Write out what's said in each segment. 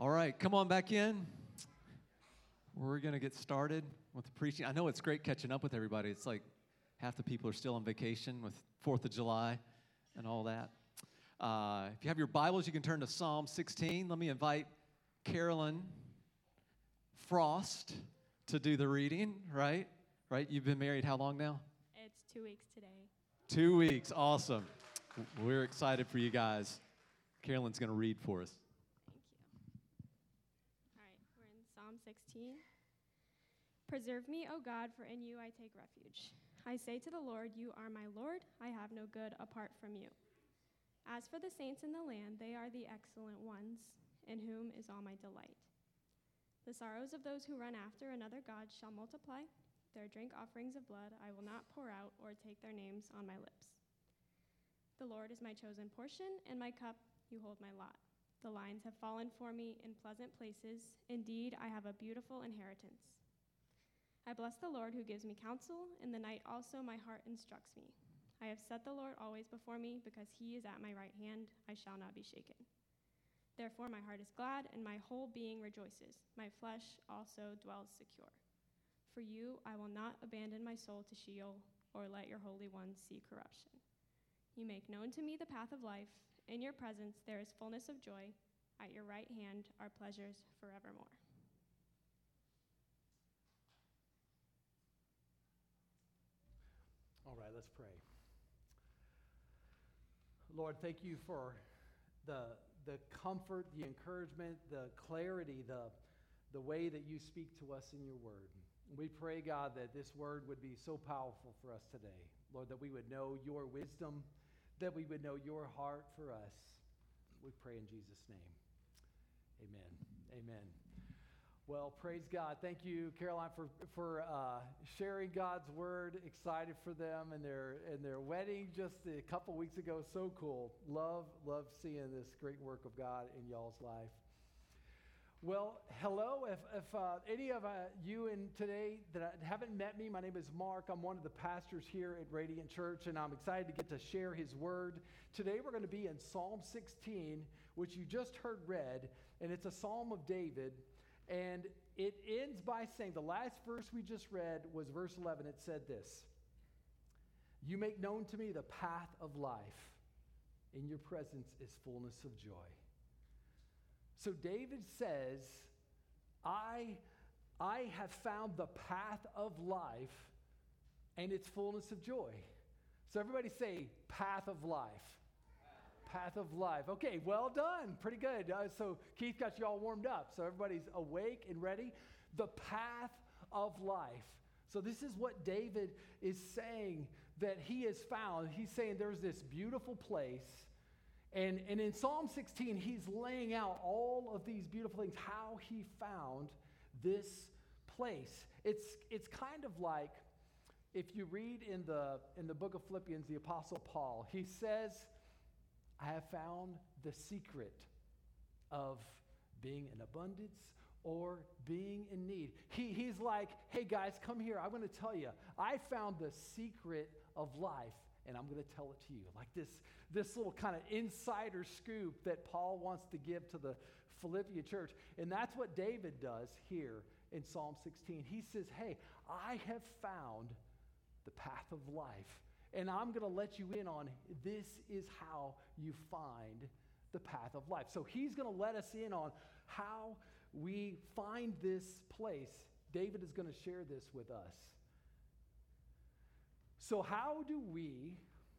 All right, come on back in. We're going to get started with the preaching. I know it's great catching up with everybody. It's like half the people are still on vacation with 4th of July and all that. If you have your Bibles, you can turn to Psalm 16. Let me invite Carolyn Frost to do the reading, right? Right? You've been married how long now? It's 2 weeks today. 2 weeks. Awesome. We're excited for you guys. Carolyn's going to read for us. All right, we're in Psalm 16. Preserve me, O God, for in you I take refuge. I say to the Lord, you are my Lord. I have no good apart from you. As for the saints in the land, they are the excellent ones, in whom is all my delight. The sorrows of those who run after another god shall multiply. Their drink offerings of blood I will not pour out or take their names on my lips. The Lord is my chosen portion, and my cup you hold my lot. The lines have fallen for me in pleasant places. Indeed, I have a beautiful inheritance. I bless the Lord who gives me counsel. In the night also my heart instructs me. I have set the Lord always before me, because he is at my right hand. I shall not be shaken. Therefore my heart is glad, and my whole being rejoices. My flesh also dwells secure. For you I will not abandon my soul to Sheol, or let your Holy One see corruption. You make known to me the path of life. In your presence there is fullness of joy. At your right hand are pleasures forevermore. All right, let's pray. Lord, thank you for the comfort, the encouragement, the clarity, the way that you speak to us in your word. We pray, God, that this word would be so powerful for us today. Lord, that we would know your wisdom, that we would know your heart for us. We pray in Jesus' name. Amen. Amen. Well, praise God. Thank you, Caroline, for sharing God's word. Excited for them and their wedding just a couple weeks ago. So cool. Love seeing this great work of God in y'all's life. Well, hello. If any of you in today that haven't met me, my name is Mark. I'm one of the pastors here at Radiant Church, and I'm excited to get to share his word. Today we're going to be in Psalm 16, which you just heard read, and it's a Psalm of David. And it ends by saying, the last verse we just read was verse 11. It said this: you make known to me the path of life. In your presence is fullness of joy. So David says, I have found the path of life, and its fullness of joy. So everybody say, path of life. Path of life. Okay, well done. Pretty good. So Keith got you all warmed up. So everybody's awake and ready. The path of life. So this is what David is saying that he has found. He's saying there's this beautiful place. And in Psalm 16, he's laying out all of these beautiful things, how he found this place. It's kind of like, if you read in the book of Philippians, the Apostle Paul, he says, I have found the secret of being in abundance or being in need. He's like, hey guys, come here. I'm going to tell you, I found the secret of life, and I'm going to tell it to you. Like this little kind of insider scoop that Paul wants to give to the Philippian church. And that's what David does here in Psalm 16. He says, hey, I have found the path of life. And I'm going to let you in on this is how you find the path of life. So he's going to let us in on how we find this place. David is going to share this with us. So how do we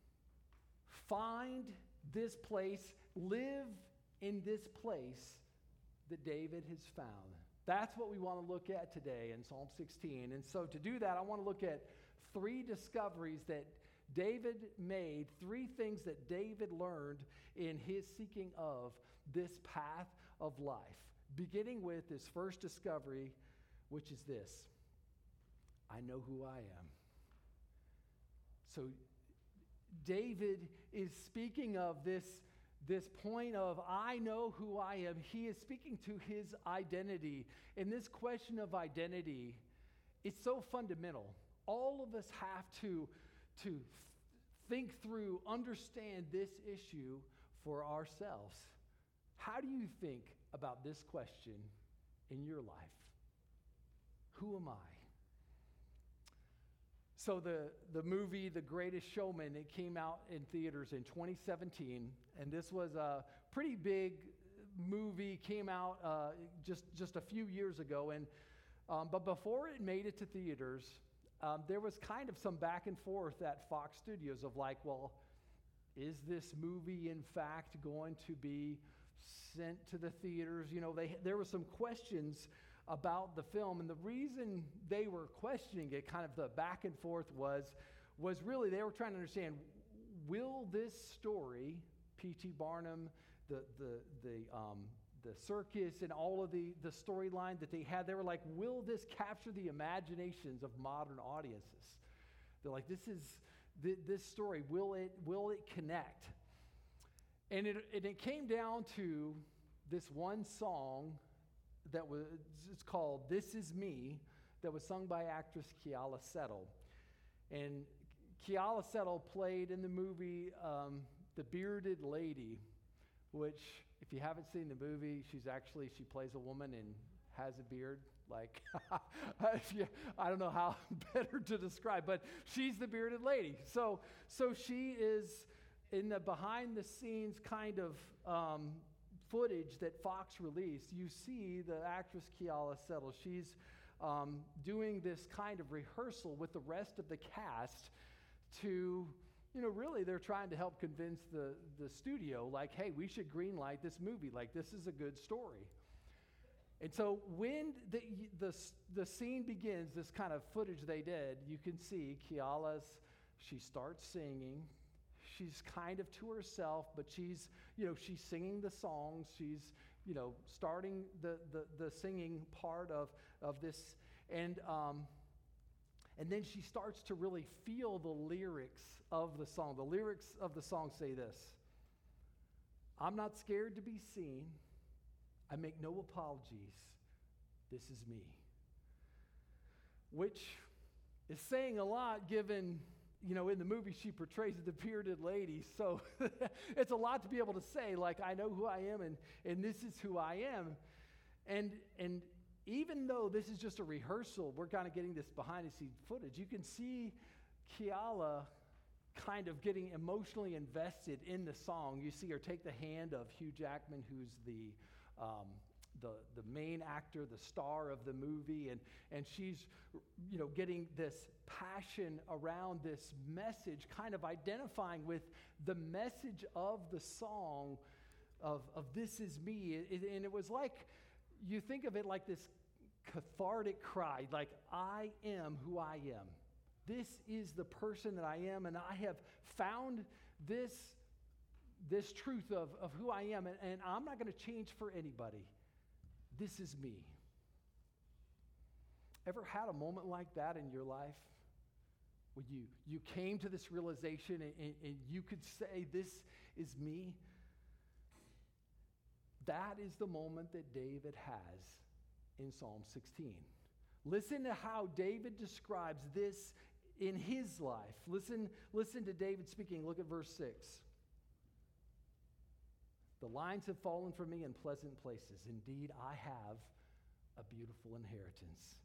find this place, live in this place that David has found? That's what we want to look at today in Psalm 16. And so to do that, I want to look at 3 discoveries that David made, 3 things that David learned in his seeking of this path of life. Beginning with this first discovery, which is this: I know who I am. So David is speaking of this point of I know who I am. He is speaking to his identity. And this question of identity is so fundamental. All of us have to think through, understand this issue for ourselves. How do you think about this question in your life? Who am I? So the movie The Greatest Showman, it came out in theaters in 2017, and this was a pretty big movie, came out just a few years ago, and but before it made it to theaters, there was kind of some back and forth at Fox Studios of like, well, is this movie in fact going to be sent to the theaters? You know, there were some questions about the film, and the reason they were questioning it, kind of the back and forth, was really they were trying to understand, will this story, P.T. Barnum, the circus, and all of the storyline that they had, they were like, will this capture the imaginations of modern audiences? They're like, this story, will it connect? And it came down to this one song that was, it's called This Is Me, that was sung by actress Keala Settle. And Keala Settle played in the movie The Bearded Lady, which, if you haven't seen the movie, she plays a woman and has a beard. Like, I don't know how better to describe, but she's the bearded lady. So she is in the behind the scenes kind of footage that Fox released. You see the actress Keala Settle. She's doing this kind of rehearsal with the rest of the cast to, really they're trying to help convince the studio, like, hey, we should greenlight this movie. Like, this is a good story. And so when the scene begins, this kind of footage they did, you can see she starts singing. She's kind of to herself, but she's singing the songs. She's, starting the singing part of this. And then she starts to really feel the lyrics of the song. The lyrics of the song say this: I'm not scared to be seen. I make no apologies. This is me. Which is saying a lot given, in the movie she portrays the bearded lady. So it's a lot to be able to say, like, I know who I am and this is who I am. And even though this is just a rehearsal, we're kind of getting this behind the scenes footage. You can see Keala kind of getting emotionally invested in the song. You see her take the hand of Hugh Jackman, who's the main actor, the star of the movie, and she's getting this passion around this message, kind of identifying with the message of the song of This Is Me. And it was like, you think of it like this cathartic cry, like, I am who I am. This is the person that I am, and I have found this truth of who I am, and I'm not going to change for anybody. This is me. Ever had a moment like that in your life? When you came to this realization and you could say, this is me? That is the moment that David has in Psalm 16. Listen to how David describes this in his life. Listen to David speaking. Look at verse 6. The lines have fallen for me in pleasant places. Indeed, I have a beautiful inheritance.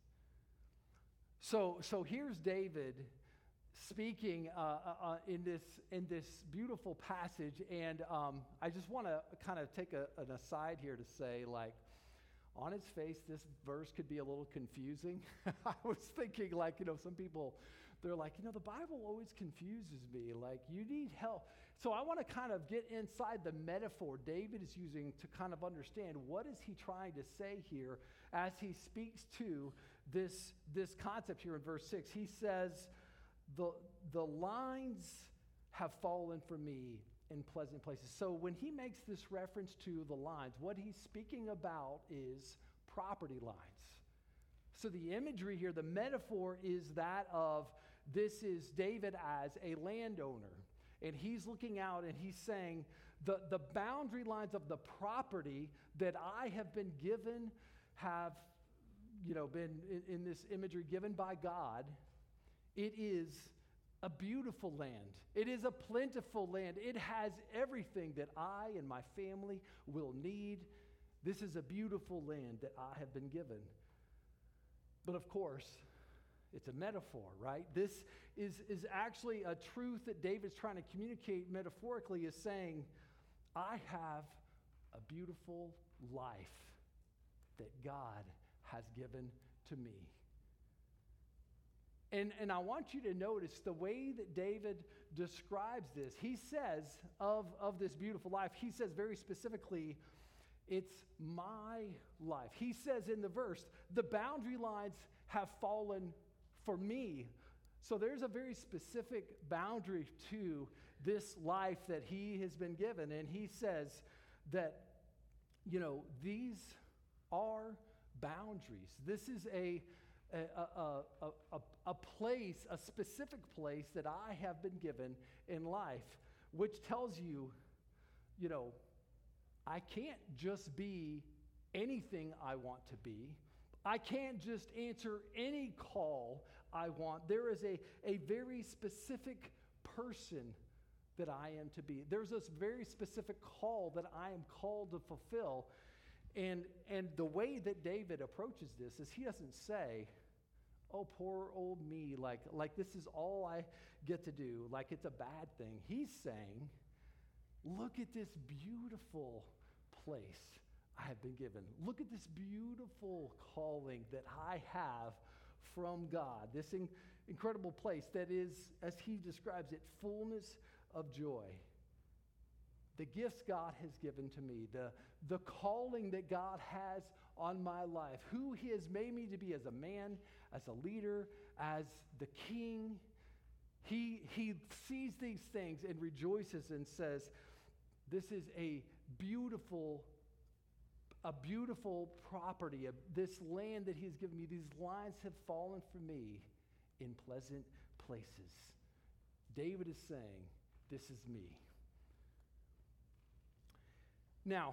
So here's David speaking in this beautiful passage, and I just want to kind of take an aside here to say, like, on its face, this verse could be a little confusing. I was thinking, like, some people, they're like, the Bible always confuses me. Like, you need help. So I want to kind of get inside the metaphor David is using to kind of understand what is he trying to say here as he speaks to this concept here in verse 6. He says, the lines have fallen for me in pleasant places. So when he makes this reference to the lines, what he's speaking about is property lines. So the imagery here, the metaphor is that of, this is David as a landowner. And he's looking out and he's saying, the boundary lines of the property that I have been given have, been in this imagery given by God. It is a beautiful land. It is a plentiful land. It has everything that I and my family will need. This is a beautiful land that I have been given. But of course, it's a metaphor, right? This is actually a truth that David's trying to communicate metaphorically, is saying, I have a beautiful life that God has given to me. And I want you to notice the way that David describes this. He says of this beautiful life, he says very specifically, it's my life. He says in the verse, the boundary lines have fallen for me. So there's a very specific boundary to this life that he has been given. And he says that, these are boundaries. This is a place, a specific place that I have been given in life, which tells you, I can't just be anything I want to be. I can't just answer any call I want. There is a very specific person that I am to be. There's this very specific call that I am called to fulfill. And the way that David approaches this is he doesn't say, oh, poor old me, like this is all I get to do, like it's a bad thing. He's saying, look at this beautiful place I have been given. Look at this beautiful calling that I have from God, this incredible place that is, as he describes it, fullness of joy. The gifts God has given to me, the calling that God has on my life, who he has made me to be as a man, as a leader, as the king. He sees these things and rejoices and says, this is a beautiful property, this land that he's given me. These lines have fallen for me in pleasant places. David is saying, this is me. Now,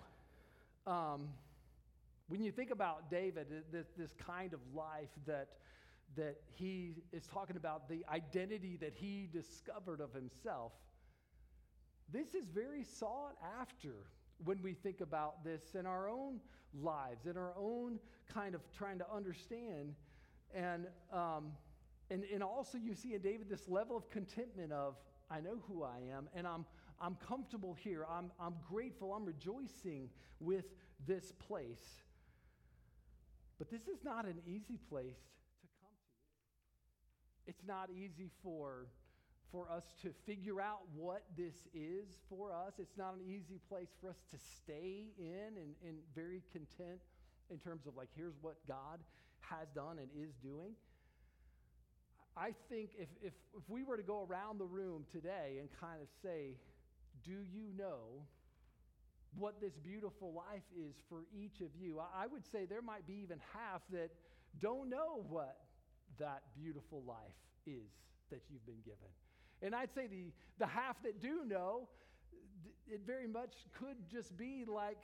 when you think about David, this kind of life that he is talking about, the identity that he discovered of himself, this is very sought after when we think about this in our own lives, in our own kind of trying to understand. And also you see in David this level of contentment of, I know who I am, and I'm comfortable here. I'm grateful. I'm rejoicing with this place. But this is not an easy place to come to. It's not easy for us to figure out what this is for us. It's not an easy place for us to stay in and very content in terms of like, here's what God has done and is doing. I think if we were to go around the room today and kind of say, do you know what this beautiful life is for each of you? I would say there might be even half that don't know what that beautiful life is that you've been given. And I'd say the half that do know, it very much could just be like,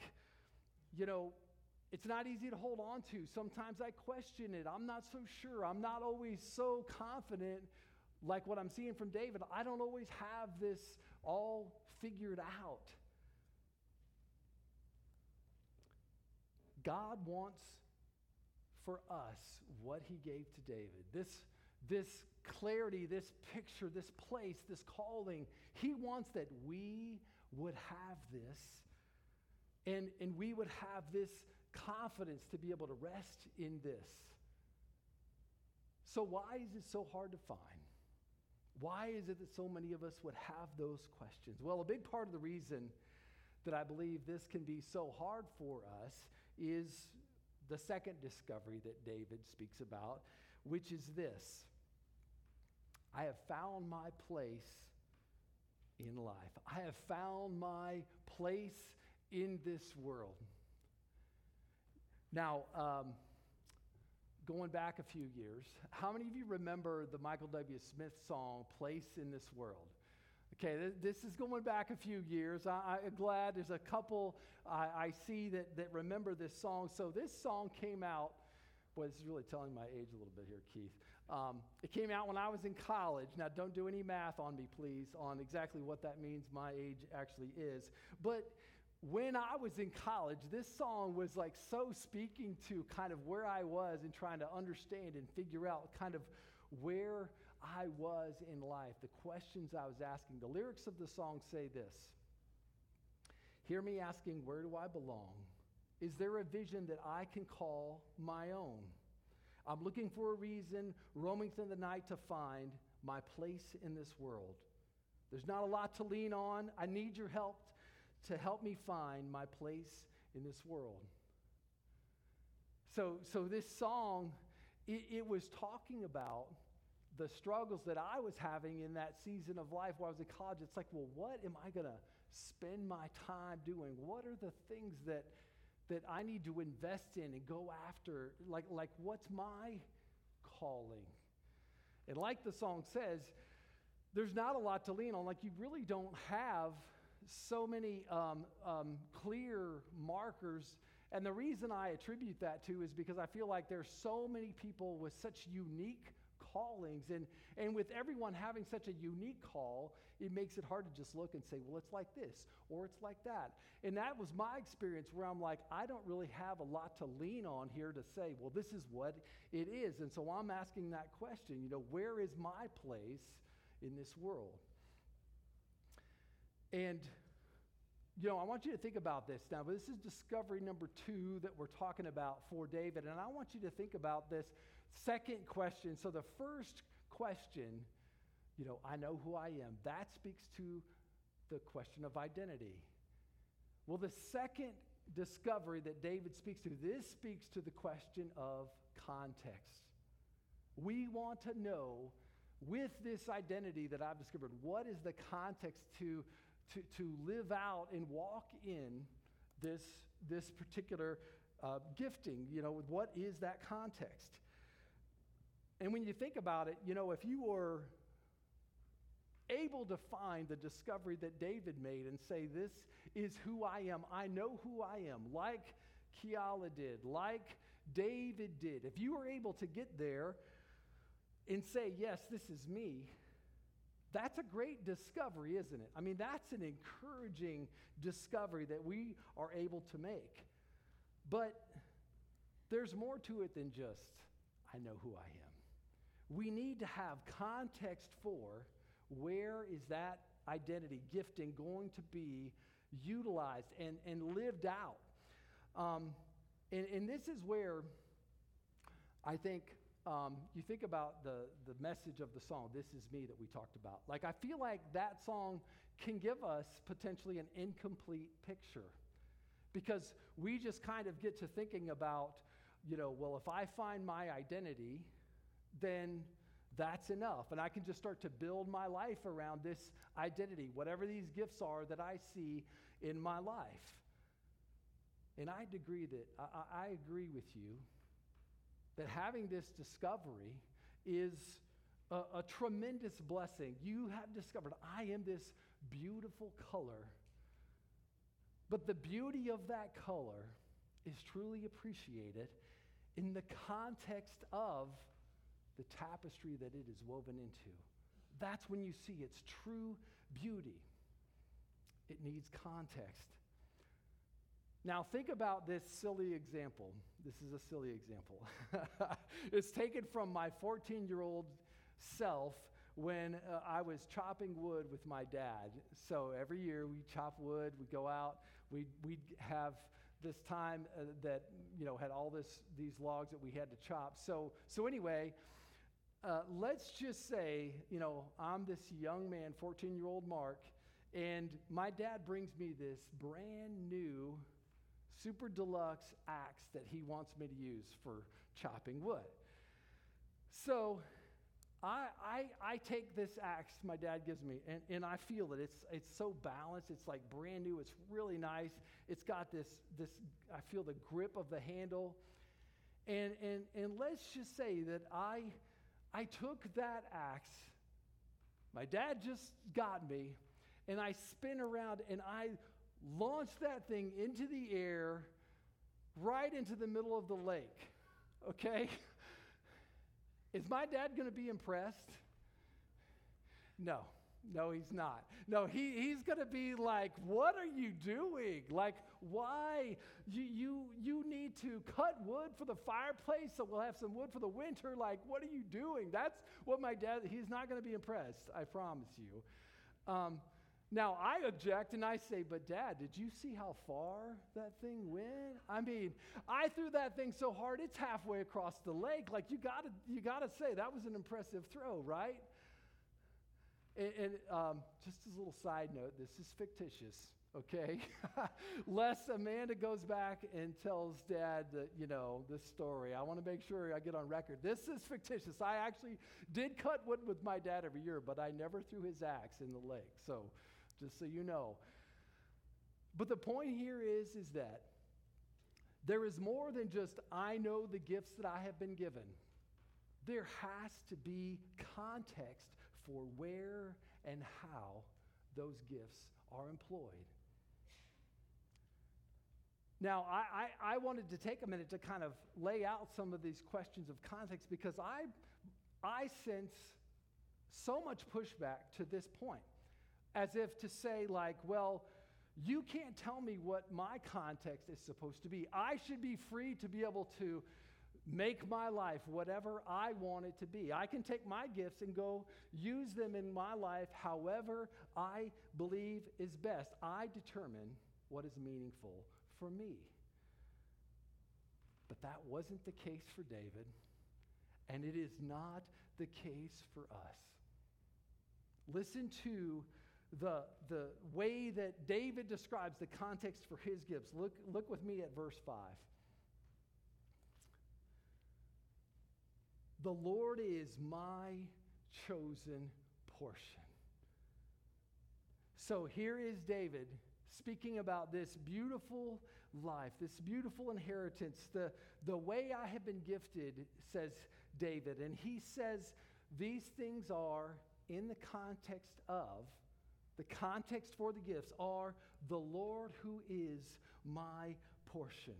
it's not easy to hold on to. Sometimes I question it. I'm not so sure. I'm not always so confident like what I'm seeing from David. I don't always have this all figured out. God wants for us what he gave to David. This clarity, this picture, this place, this calling. He wants that we would have this and we would have this confidence to be able to rest in this. So why is it so hard to find? Why is it that so many of us would have those questions? Well, a big part of the reason that I believe this can be so hard for us is the second discovery that David speaks about, which is this: I have found my place in life. I have found my place in this world. Now, going back a few years, how many of you remember the Michael W. Smith song, Place in This World? Okay, this is going back a few years. I'm glad there's a couple I see that remember this song. So this song came out, boy, this is really telling my age a little bit here, Keith. It came out when I was in college. Now, don't do any math on me, please, on exactly what that means my age actually is. But when I was in college, this song was like so speaking to kind of where I was and trying to understand and figure out kind of where I was in life, the questions I was asking. The lyrics of the song say this: hear me asking, where do I belong? Is there a vision that I can call my own? I'm looking for a reason, roaming through the night to find my place in this world. There's not a lot to lean on. I need your help to help me find my place in this world. So this song, it was talking about the struggles that I was having in that season of life where I was in college. It's like, well, what am I going to spend my time doing? What are the things that I need to invest in and go after? Like what's my calling? And like the song says, there's not a lot to lean on. Like, you really don't have so many clear markers. And the reason I attribute that to is because I feel like there's so many people with such unique callings, and with everyone having such a unique call, it makes it hard to just look and say, well, it's like this or it's like that. And that was my experience, where I'm like, I don't really have a lot to lean on here to say, well, this is what it is. And so I'm asking that question, where is my place in this world? And I want you to think about this now. But this is discovery number 2 that we're talking about for David. And I want you to think about this second question. So the first question, I know who I am. That speaks to the question of identity. Well, the second discovery that David speaks to, this speaks to the question of context. We want to know, with this identity that I've discovered, what is the context to live out and walk in this particular gifting? What is that context? And when you think about it, if you were able to find the discovery that David made and say, this is who I am, I know who I am, like Kiala did, like David did, if you were able to get there and say, yes, this is me, that's a great discovery, isn't it? I mean, that's an encouraging discovery that we are able to make. But there's more to it than just, I know who I am. We need to have context for, where is that identity, gifting going to be utilized and lived out? And this is where I think you think about the message of the song, This Is Me, that we talked about. Like, I feel like that song can give us potentially an incomplete picture, because we just kind of get to thinking about, well, if I find my identity, then that's enough. And I can just start to build my life around this identity, whatever these gifts are that I see in my life. And I agree with you that having this discovery is a tremendous blessing. You have discovered, I am this beautiful color. But the beauty of that color is truly appreciated in the context of the tapestry that it is woven into. That's when you see its true beauty. It needs context. Now, think about this silly example. This is a silly example. It's taken from my 14-year-old self when I was chopping wood with my dad. So every year we chop wood, we go out, we'd have this time that, had all these logs that we had to chop. So anyway, let's just say, I'm this young man, 14-year-old Mark, and my dad brings me this brand new super deluxe axe that he wants me to use for chopping wood. So I take this axe my dad gives me, and I feel it. It's so balanced. It's like brand new. It's really nice. It's got this I feel the grip of the handle. And let's just say that I took that axe, my dad just got me, and I spin around and I launched that thing into the air, right into the middle of the lake, okay? Is my dad going to be impressed? No. No, he's not. No, he's going to be like, what are you doing? Like, why? You need to cut wood for the fireplace so we'll have some wood for the winter. Like, what are you doing? That's what my dad, he's not going to be impressed, I promise you. Now, I object and I say, but Dad, did you see how far that thing went? I mean, I threw that thing so hard, it's halfway across the lake. Like, you gotta say, that was an impressive throw, right? And just as a little side note, this is fictitious, okay? Lest Amanda goes back and tells Dad that, this story. I want to make sure I get on record. This is fictitious. I actually did cut wood with my dad every year, but I never threw his axe in the lake. So, just so you know. But the point here is that there is more than just, I know the gifts that I have been given. There has to be context for where and how those gifts are employed. Now, I wanted to take a minute to kind of lay out some of these questions of context because I sense so much pushback to this point, as if to say, like, well, you can't tell me what my context is supposed to be. I should be free to be able to make my life whatever I want it to be. I can take my gifts and go use them in my life however I believe is best. I determine what is meaningful for me. But that wasn't the case for David, and it is not the case for us. Listen to the way that David describes the context for his gifts. Look with me at verse 5. The Lord is my chosen portion. So here is David speaking about this beautiful life, this beautiful inheritance, the way I have been gifted, says David. And he says these things are in the context for the gifts are the Lord who is my portion.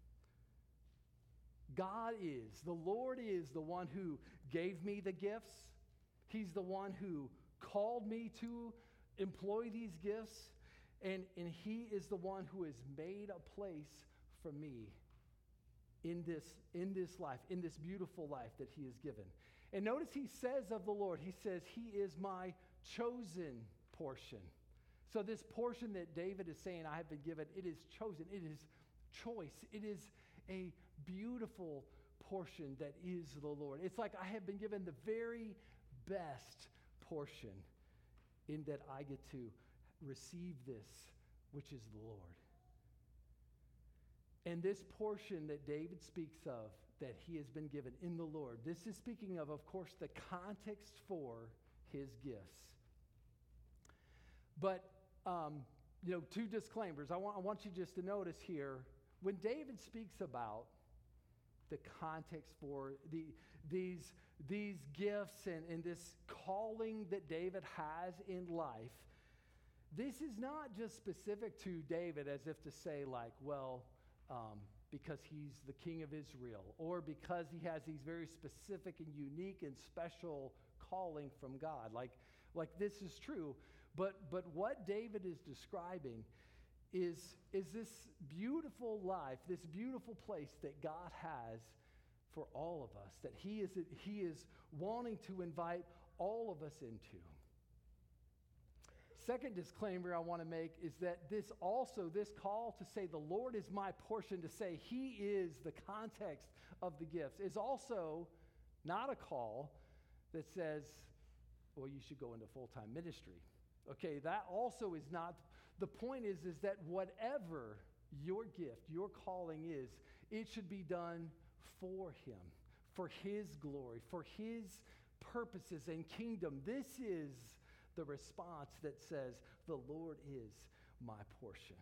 The Lord is the one who gave me the gifts. He's the one who called me to employ these gifts. And he is the one who has made a place for me in this life, in this beautiful life that he has given. And notice he says of the Lord, he says, he is my chosen portion. So this portion that David is saying I have been given, it is chosen, it is choice, it is a beautiful portion that is the Lord. It's like I have been given the very best portion in that I get to receive this, which is the Lord. And this portion that David speaks of, that he has been given in the Lord, this is speaking of course, the context for his gifts. But, two disclaimers. I want you just to notice here, when David speaks about the context for these gifts and this calling that David has in life, this is not just specific to David as if to say like, because he's the king of Israel, or because he has these very specific and unique and special calling from God. Like this is true, but what David is describing is this beautiful life, this beautiful place that God has for all of us, that he is wanting to invite all of us into. Second disclaimer I want to make is that this call to say the Lord is my portion, to say he is the context of the gifts, is also not a call that says, well, you should go into full-time ministry. Okay, that also is not. The point is that whatever your gift, your calling is, it should be done for him, for his glory, for his purposes and kingdom. This is the response that says, the Lord is my portion.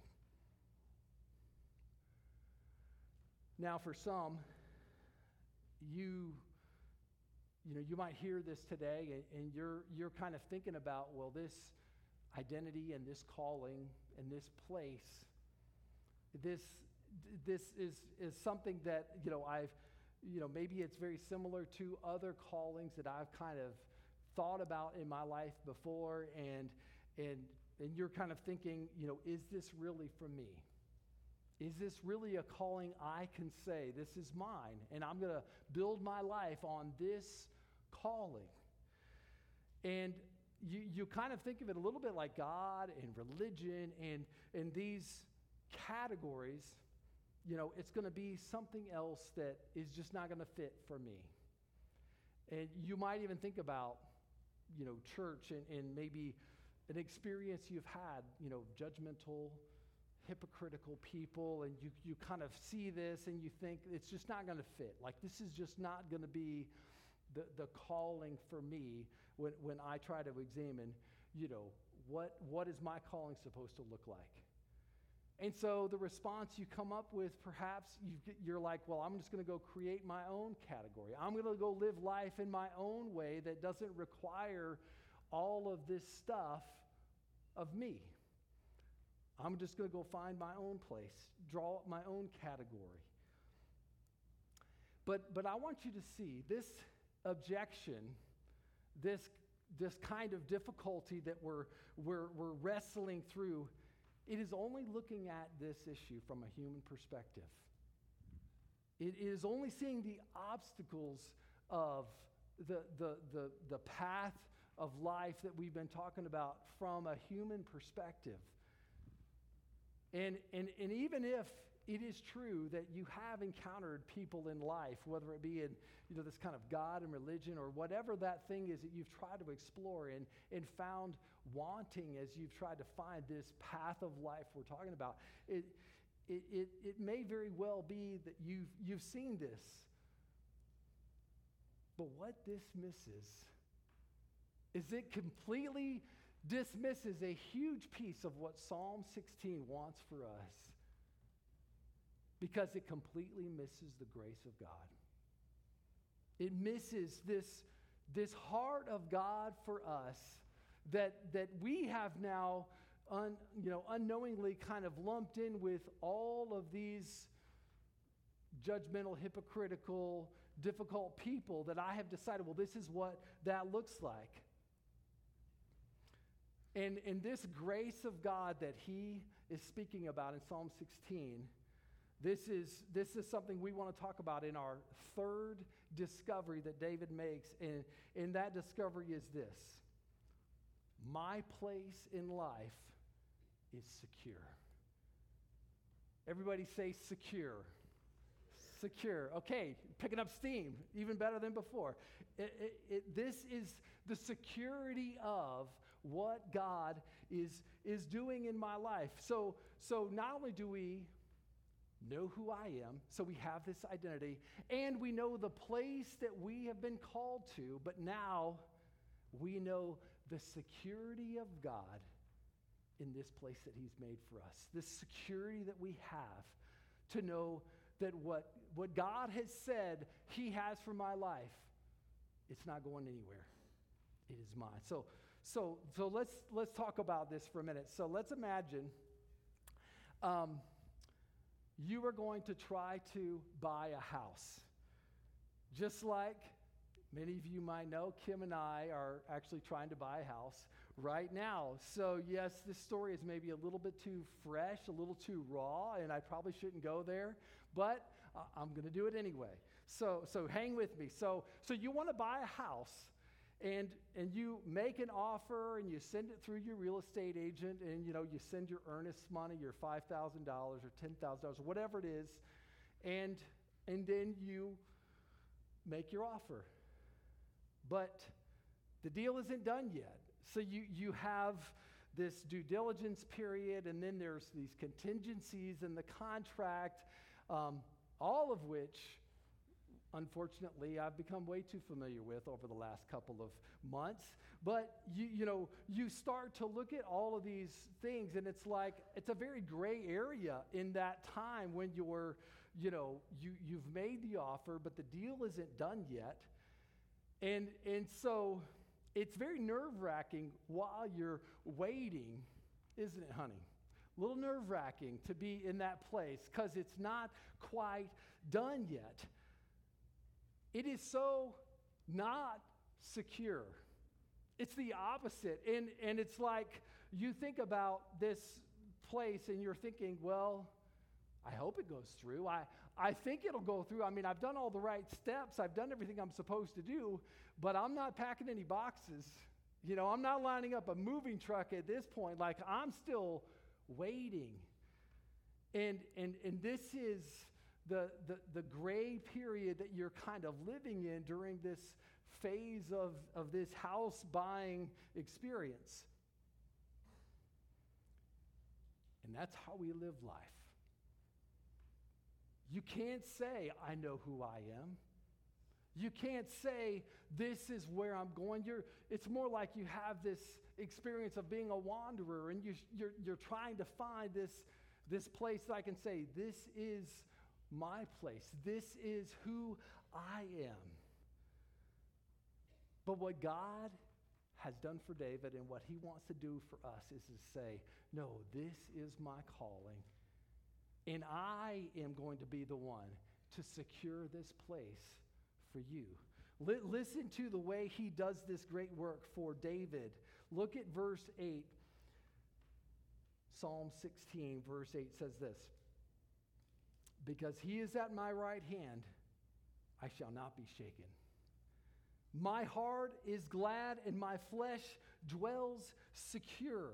Now, for some, you might hear this today, and you're kind of thinking about, well, this identity and this calling and this place, this is something that maybe it's very similar to other callings that I've kind of thought about in my life before, and you're kind of thinking, is this really for me? Is this really a calling I can say, this is mine, and I'm going to build my life on this calling? And you kind of think of it a little bit like God and religion and these categories. It's going to be something else that is just not going to fit for me. And you might even think about, church and maybe an experience you've had, judgmental, hypocritical people, and you kind of see this and you think it's just not going to fit. Like, this is just not going to be the calling for me when I try to examine, what is my calling supposed to look like? And so the response you come up with, perhaps you're like, well, I'm just going to go create my own category. I'm going to go live life in my own way that doesn't require all of this stuff of me. I'm just going to go find my own place, draw up my own category. But I want you to see this objection, this kind of difficulty that we're wrestling through. It is only looking at this issue from a human perspective. It is only seeing the obstacles of the path of life that we've been talking about from a human perspective. And even if it is true that you have encountered people in life, whether it be in this kind of God and religion or whatever that thing is that you've tried to explore and found wanting as you've tried to find this path of life we're talking about, it may very well be that you've seen this. But what this misses is it completely dismisses a huge piece of what Psalm 16 wants for us, because it completely misses the grace of God. It misses this heart of God for us that we have now unknowingly kind of lumped in with all of these judgmental, hypocritical, difficult people that I have decided, well, this is what that looks like. And this grace of God that he is speaking about in Psalm 16, this is something we want to talk about in our third discovery that David makes. And that discovery is this: my place in life is secure. Everybody say secure. Secure. Okay, picking up steam, even better than before. This is the security of what God is doing in my life. So not only do we know who I am, so we have this identity, and we know the place that we have been called to, but now we know the security of God in this place that he's made for us. This security that we have to know that what God has said he has for my life, it's not going anywhere. It is mine. So let's talk about this for a minute. So let's imagine you are going to try to buy a house. Just like many of you might know, Kim and I are actually trying to buy a house right now. So yes, this story is maybe a little bit too fresh, a little too raw, and I probably shouldn't go there, but I'm going to do it anyway. So hang with me. So you want to buy a house, and you make an offer, and you send it through your real estate agent, and you send your earnest money, your $5,000 or $10,000, whatever it is, and then you make your offer. But the deal isn't done yet. So you have this due diligence period, and then there's these contingencies in the contract, all of which, unfortunately, I've become way too familiar with over the last couple of months. But you start to look at all of these things, and it's like it's a very gray area in that time when you've made the offer, but the deal isn't done yet. And so it's very nerve-wracking while you're waiting, isn't it, honey? A little nerve-wracking to be in that place because it's not quite done yet. it is so not secure. It's the opposite. And it's like you think about this place and you're thinking, well, I hope it goes through. I think it'll go through. I mean, I've done all the right steps. I've done everything I'm supposed to do, but I'm not packing any boxes. You know, I'm not lining up a moving truck at this point. Like, I'm still waiting. And this is the gray period that you're kind of living in during this phase of this house buying experience. And that's how we live life. You can't say, I know who I am. You can't say, this is where I'm going. It's more like you have this experience of being a wanderer, and you're trying to find this place that I can say, this is my place. This is who I am. But what God has done for David and what he wants to do for us is to say, no, this is my calling. And I am going to be the one to secure this place for you. Listen to the way he does this great work for David. Look at verse 8. Psalm 16, verse 8 says this. Because he is at my right hand, I shall not be shaken. My heart is glad and my flesh dwells secure.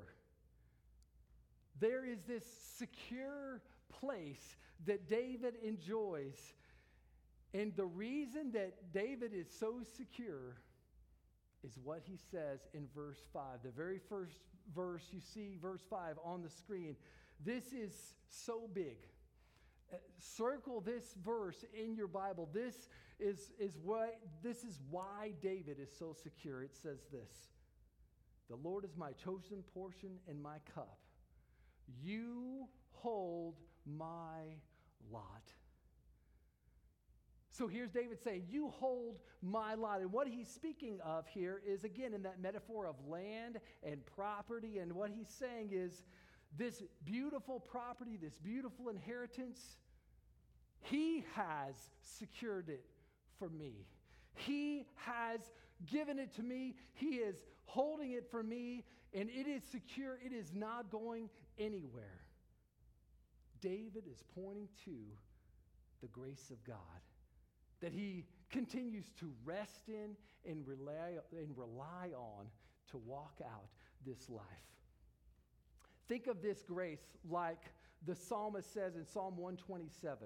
There is this secure place that David enjoys. And the reason that David is so secure is what he says in verse 5. The very first verse, you see verse 5 on the screen. This is so big. Circle this verse in your Bible. This is why David is so secure. It says this: the Lord is my chosen portion and my cup. You hold my lot. So here's David saying, you hold my lot. And what he's speaking of here is, again, in that metaphor of land and property. And what he's saying is, this beautiful property, this beautiful inheritance, he has secured it for me. He has given it to me. He is holding it for me, and it is secure. It is not going anywhere. David is pointing to the grace of God that he continues to rest in and rely on to walk out this life. Think of this grace like the psalmist says in Psalm 127.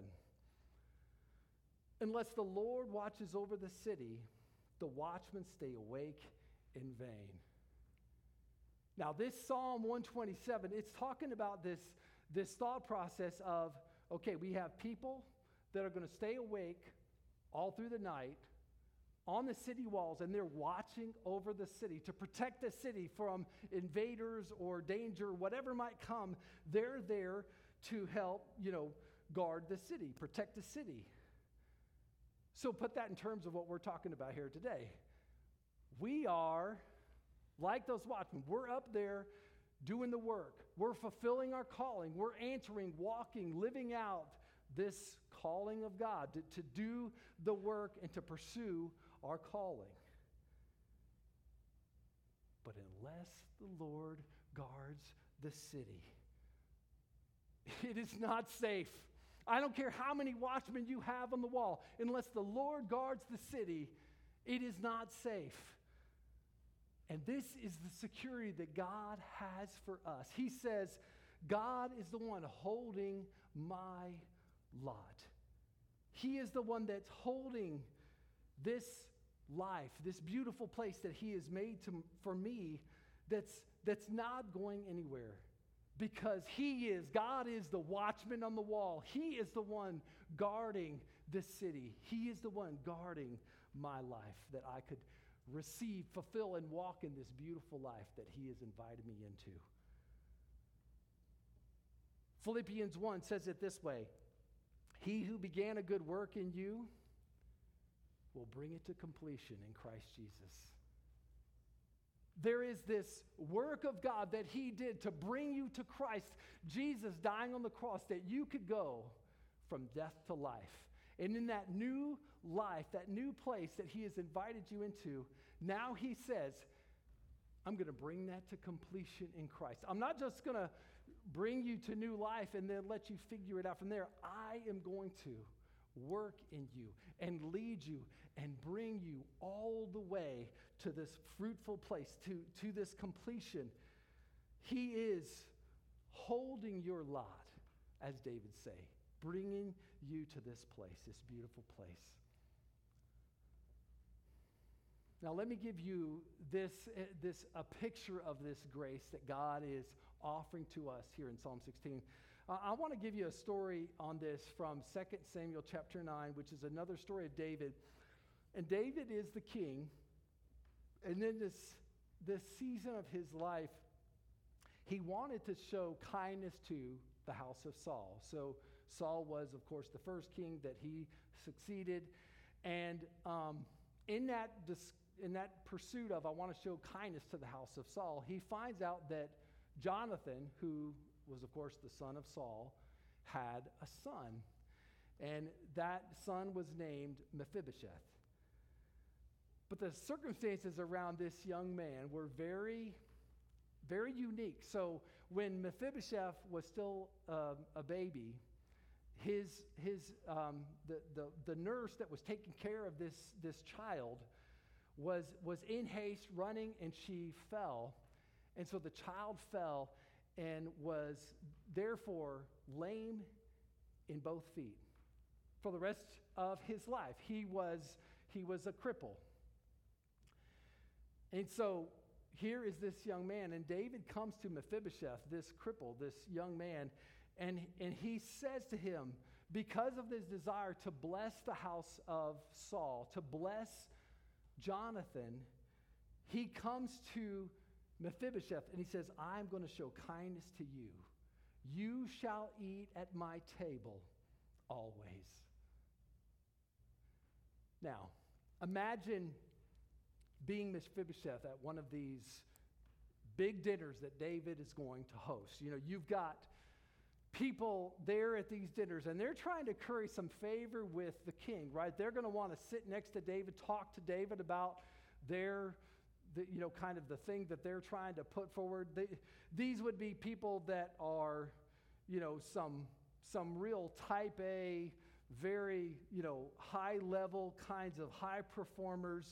Unless the Lord watches over the city, the watchmen stay awake in vain. Now, this Psalm 127, it's talking about this thought process of, okay, we have people that are going to stay awake all through the night on the city walls, and they're watching over the city to protect the city from invaders or danger, whatever might come. They're there to help, guard the city, protect the city. So put that in terms of what we're talking about here today. We are like those watchmen. We're up there doing the work. We're fulfilling our calling. We're answering, walking, living out this calling of God to do the work and to pursue our calling. But unless the Lord guards the city, it is not safe. I don't care how many watchmen you have on the wall. Unless the Lord guards the city, it is not safe. And this is the security that God has for us. He says, God is the one holding my lot. He is the one that's holding this life, this beautiful place that he has made for me that's not going anywhere. Because God is the watchman on the wall. He is the one guarding this city. He is the one guarding my life that I could receive, fulfill, and walk in this beautiful life that he has invited me into. Philippians 1 says it this way: he who began a good work in you will bring it to completion in Christ Jesus. There is this work of God that he did to bring you to Christ, Jesus dying on the cross, that you could go from death to life. And in that new life, that new place that he has invited you into, now he says, I'm going to bring that to completion in Christ. I'm not just going to bring you to new life and then let you figure it out from there. I am going to work in you and lead you and bring you all the way to this fruitful place, to this completion. He is holding your lot, as David say, bringing you to this place, this beautiful place. Now let me give you a picture of this grace that God is offering to us here in Psalm 16. I want to give you a story on this from 2 Samuel chapter 9, which is another story of David. And David is the king. And in this season of his life, he wanted to show kindness to the house of Saul. So Saul was, of course, the first king that he succeeded. And in that pursuit of, I want to show kindness to the house of Saul, he finds out that Jonathan, who was, of course, the son of Saul, had a son. And that son was named Mephibosheth. But the circumstances around this young man were very, very unique. So when Mephibosheth was still a baby, the nurse that was taking care of this child was in haste running, and she fell. And so the child fell and was therefore lame in both feet for the rest of his life. He was a cripple. And so here is this young man, and David comes to Mephibosheth, this cripple, this young man, and he says to him, because of this desire to bless the house of Saul, to bless Jonathan, he comes to Mephibosheth and he says, I'm going to show kindness to you. You shall eat at my table always. Now, imagine being Mephibosheth at one of these big dinners that David is going to host. You know, you've got people there at these dinners, and they're trying to curry some favor with the king, right? They're going to want to sit next to David, talk to David about kind of the thing that they're trying to put forward. These would be people that are, some real type A, very, high level kinds of high performers,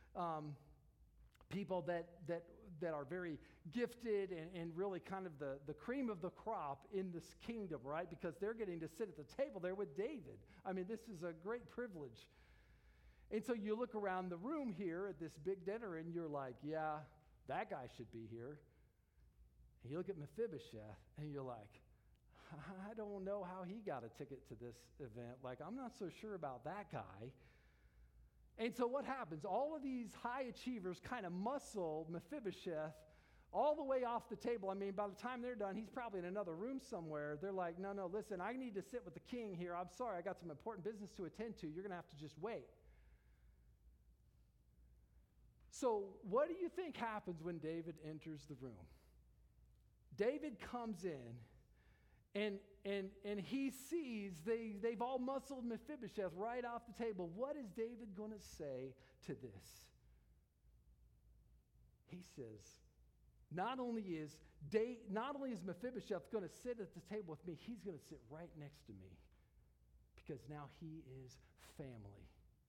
people that are very gifted and really kind of the cream of the crop in this kingdom, right? Because they're getting to sit at the table there with David. I mean, this is a great privilege. And so you look around the room here at this big dinner and you're like, yeah, that guy should be here. And you look at Mephibosheth and you're like, I don't know how he got a ticket to this event. Like, I'm not so sure about that guy. And so what happens? All of these high achievers kind of muscle Mephibosheth all the way off the table. I mean, by the time they're done, he's probably in another room somewhere. They're like, no, listen, I need to sit with the king here. I'm sorry, I got some important business to attend to. You're going to have to just wait. So what do you think happens when David enters the room? David comes in, and he sees they've all muscled Mephibosheth right off the table. What is David going to say to this? He says, not only is Mephibosheth going to sit at the table with me, he's going to sit right next to me, because now he is family.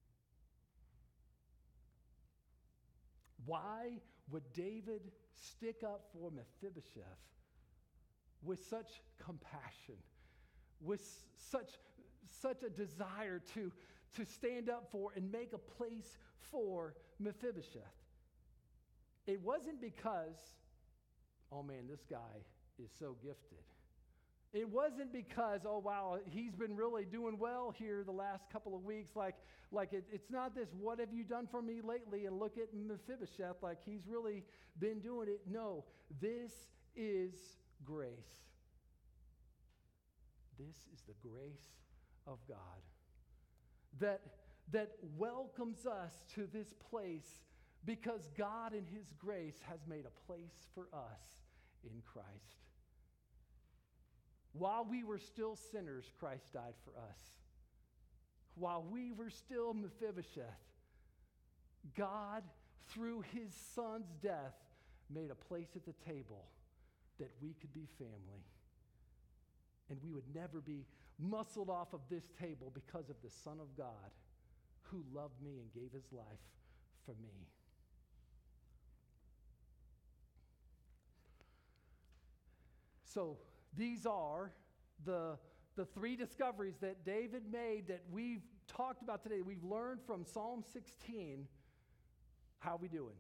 Why would David stick up for Mephibosheth with such compassion, with such a desire to stand up for and make a place for Mephibosheth? It wasn't because, oh man, this guy is so gifted. It wasn't because, oh wow, he's been really doing well here the last couple of weeks. It's not this, what have you done for me lately? And look at Mephibosheth, like he's really been doing it. No, this is grace. This is the grace of God that welcomes us to this place, because God in his grace has made a place for us in Christ. While we were still sinners, Christ died for us. while we were still Mephibosheth, God, through his son's death, made a place at the table that we could be family. And we would never be muscled off of this table because of the Son of God who loved me and gave his life for me. So these are the three discoveries that David made that we've talked about today. We've learned from Psalm 16. How we doing?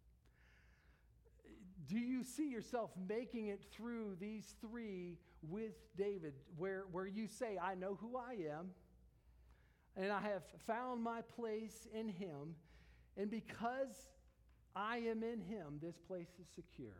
Do you see yourself making it through these three with David, where you say, I know who I am, and I have found my place in him, and because I am in him, this place is secure.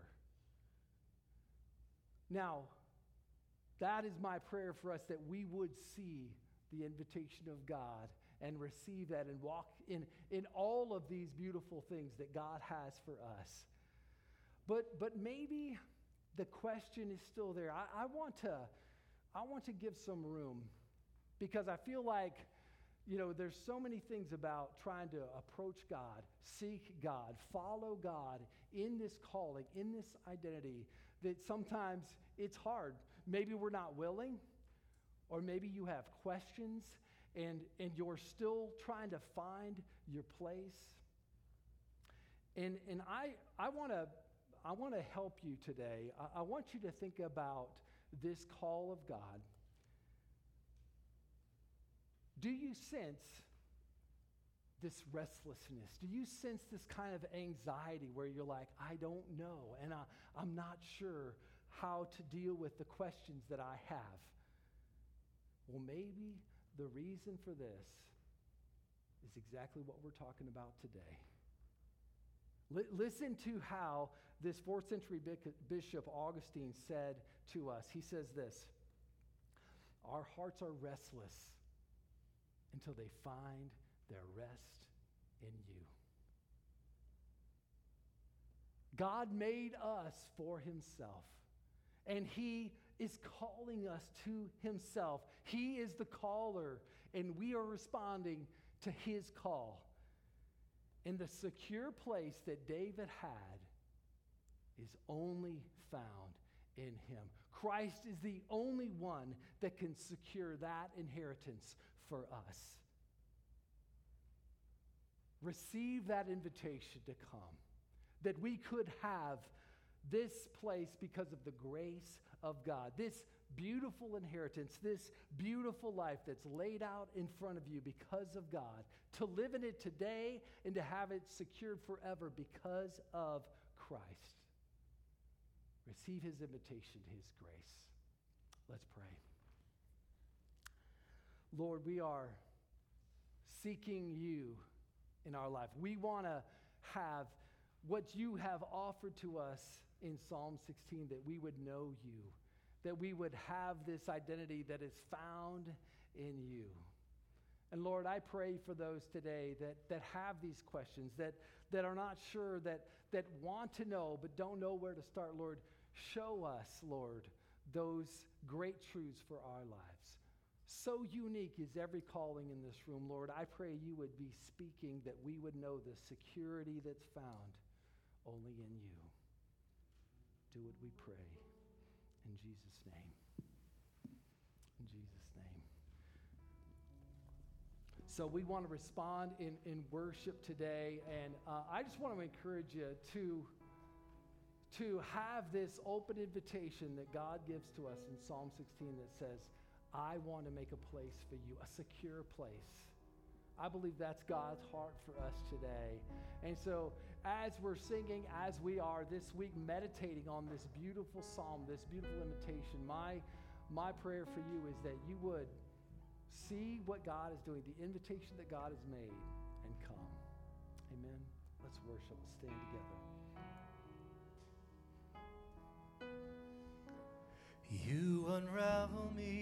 Now, that is my prayer for us, that we would see the invitation of God and receive that and walk in all of these beautiful things that God has for us. But maybe the question is still there. I want to give some room, because I feel like, there's so many things about trying to approach God, seek God, follow God in this calling, in this identity, that sometimes it's hard. Maybe we're not willing, or maybe you have questions and you're still trying to find your place. And I want to help you today. I want you to think about this call of God. Do you sense this restlessness? Do you sense this kind of anxiety where you're like, I don't know, and I'm not sure how to deal with the questions that I have? Well, maybe the reason for this is exactly what we're talking about today. Listen to how this 4th century Bishop Augustine said to us. He says this: our hearts are restless until they find their rest in you. God made us for himself, and he is calling us to himself. He is the caller, and we are responding to his call. And the secure place that David had is only found in him. Christ is the only one that can secure that inheritance for us. Receive that invitation to come, that we could have this place because of the grace of God, this beautiful inheritance, this beautiful life that's laid out in front of you because of God, to live in it today and to have it secured forever because of Christ. Receive his invitation to his grace. Let's pray. Lord, we are seeking you in our life. We want to have what you have offered to us in Psalm 16, that we would know you, that we would have this identity that is found in you. And Lord, I pray for those today that have these questions, that are not sure, that want to know but don't know where to start. Lord, show us, Lord, those great truths for our lives. So unique is every calling in this room, Lord. I pray you would be speaking, that we would know the security that's found only in you. Do it, we pray. In Jesus' name. In Jesus' name. So we want to respond in worship today, and I just want to encourage you to have this open invitation that God gives to us in Psalm 16 that says, I want to make a place for you, a secure place. I believe that's God's heart for us today. And so as we're singing, as we are this week meditating on this beautiful psalm, this beautiful invitation, my prayer for you is that you would see what God is doing, the invitation that God has made, and come. Amen. Let's worship. Let's stand together. You unravel me